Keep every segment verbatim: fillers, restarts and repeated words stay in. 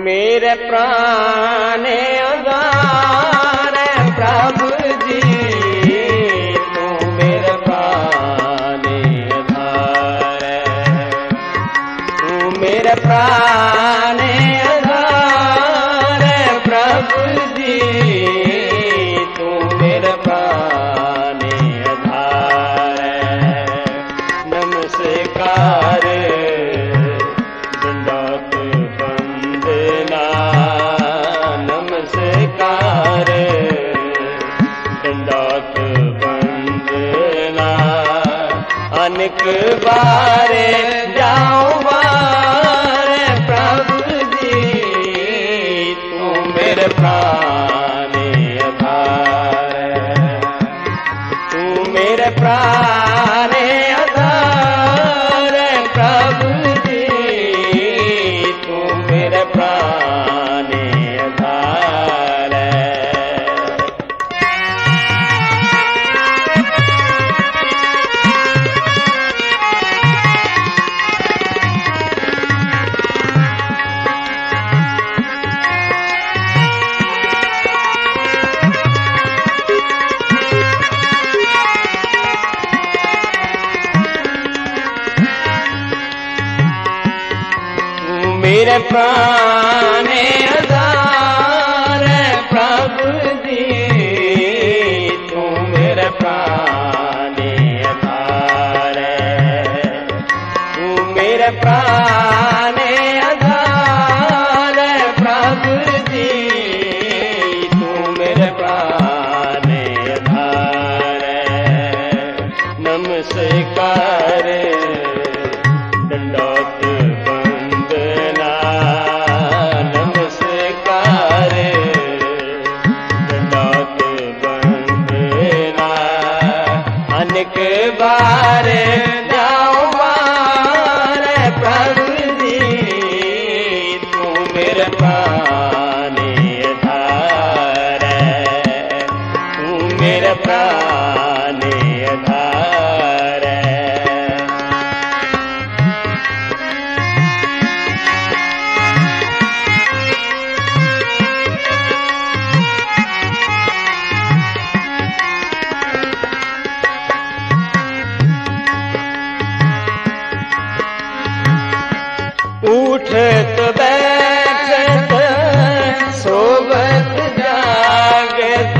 मेरे प्राण आधार प्रभु जी, तू मेरे प्राण आधार, तू मेरे प्राण आधार प्रभु जी, तू मेरे प्राण आधार। नमस्कार दंडवत वंदना, नमस्कार दंडवत वंदना। अनेक बार जाऊं बार प्रभु जी, तू मेरे प्राण आधार, तू मेरे प्राण आधार प्रभु जी, तू मेरे प्राण आधार। मेरे प्राण आधार प्रभु जी, तू मेरे प्राण आधार, तू मेरे प्राण आधार प्रभु जी, तू मेरे प्राण आधार। नमस्कार दंडवत वंदना, नमस्कार दंडवत वंदना। अनेक बार जाऊं बार प्रभु जी, तू मेरे प्राण आधार, तू मेरे प्राण आधार। उठत बैठत सोवत जागत,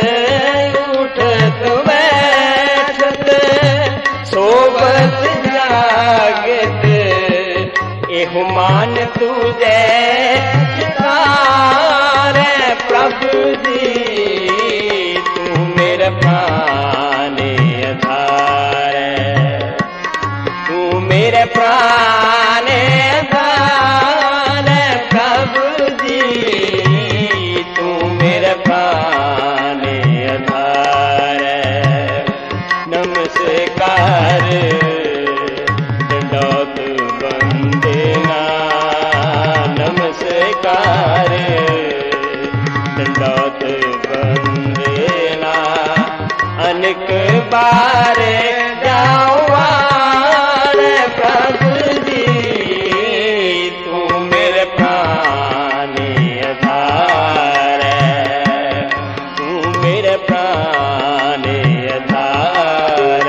उठत बैठत सोवत जागत। एहु मान तुझे चितार प्रभु जी, तू मेरे प्राण आधार, तू मेरे प्राण आधार प्रभु जी, तू मेरे प्राण आधार। नमस्कार दंडवत वंदना, नमस्कार दंडवत वंदना। अनेक बार जाऊं बार प्रभु जी, तू मेरे प्राण आधार, तू मेरे प्राण आधार।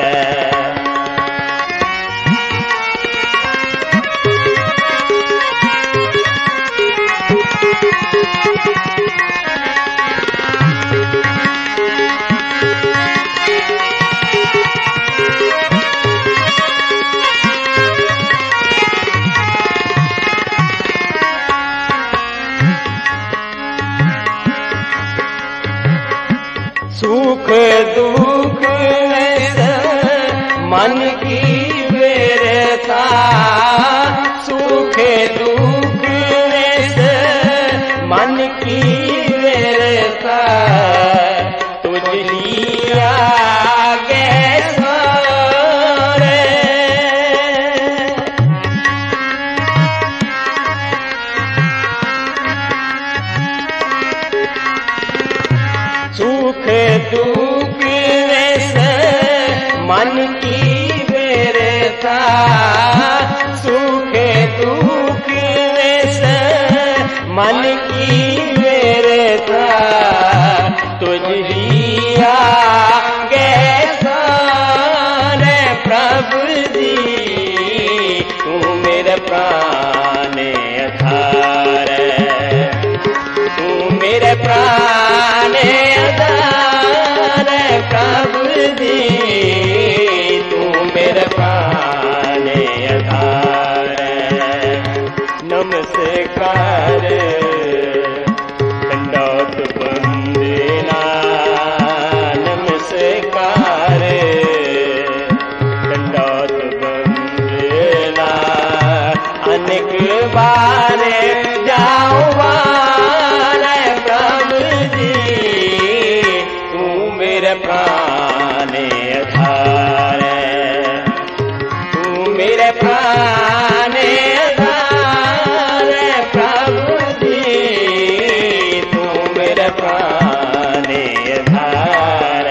सुख दुख मन की बेरता, सुख दुख मन की बेरता। तुझ लिया गे सारे, सुख दुख मन की बेरता, सुख दुख मन की मेरे साथ तुझ ही आगे सारे प्रभु जी तू मेरे प्राण आधार तू मेरे प्राण आधार प्रभु जी तू मेरे प्राण आधार नमस्कार दंडौत वंदना नमस्कार दंडौत वंदना अनेक बार जाऊं बारे प्रभु जी तू मेरे प्राण आधार तू मेरे प्राण आधार प्रभु जी तू मेरे प्राण आधार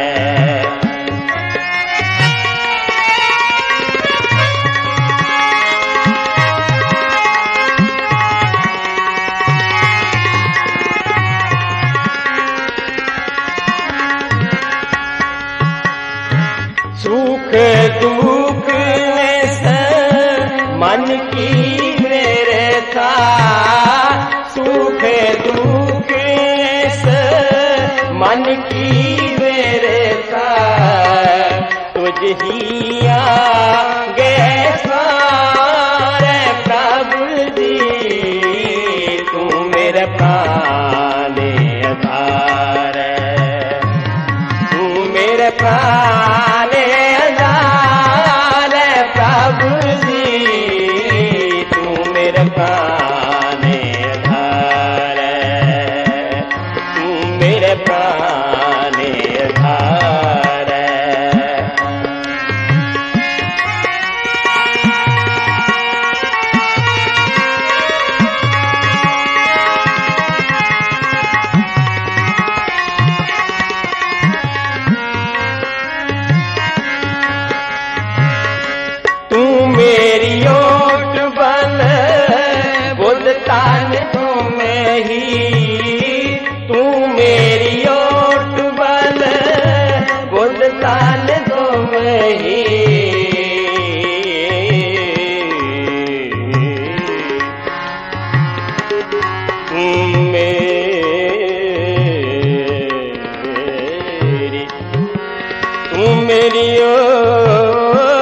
सुख दुख में से मन की मेरे था सुख दुख में से मन की मेरे था तुझ ही आगे सारे प्रभु जी तू मेरे प्राण आधार तू मेरे प्राण आधार प्रभु जी तू मेरे प्राण आधार तू मेरे प्राण आधार मेरी ओट बल बुद्धतान तुम्हें ही तू मेरी ओट बल बुद्धतान तुम्हें ही तू मेरी तू मेरी ओट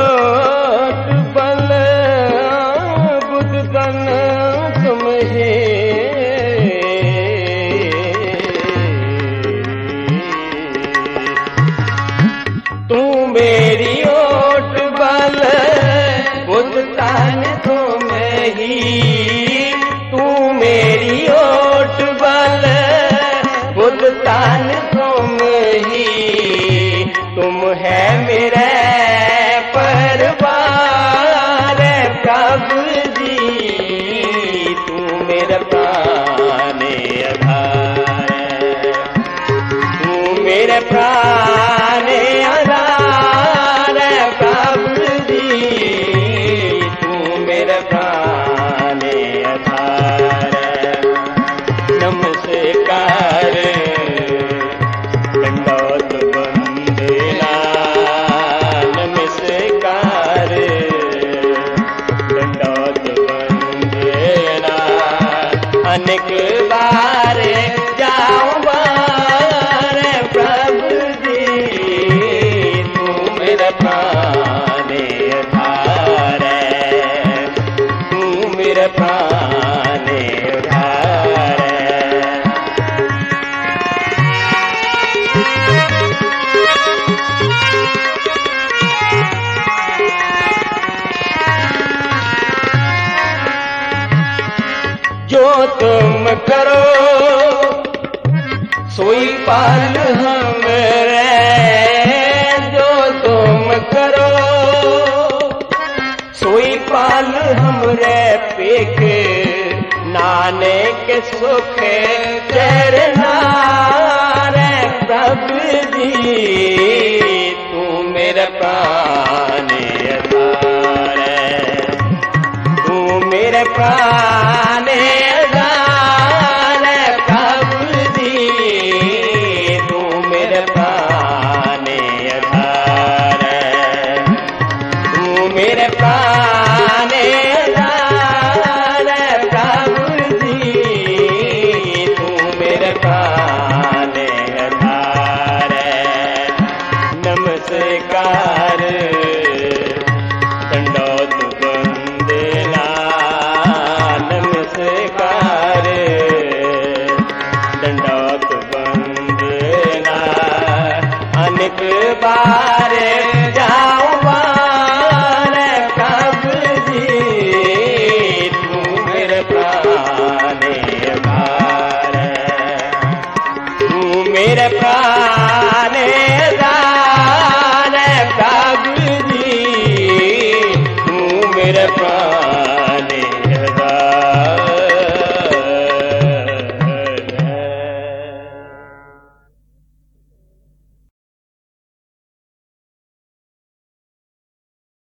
तू मेरी ओट बल बुद्धतान तुम्हें ही तू मेरी ओट बल बुद्धतान तुम्हें ही तुम है मेरे परिवार प्रभु जी तू मेरे प्राण आधार तू मेरे प्राण आधार प्रभु जी तू मेरे प्राण आधार नमस्कार दंडौत वंदना नमस्कार दंडौत वंदना अनेक बार जाऊं बार प्रभु जी तू मेरे प्राण आधार तू मेरे प्राण आधार जो तुम करो सोई पाल हमरे जो तुम करो सोई पाल हमरे पेख नाने के सुख चरना रे प्रभु जी तू मेरे प्राण आधार तू मेरे प्राण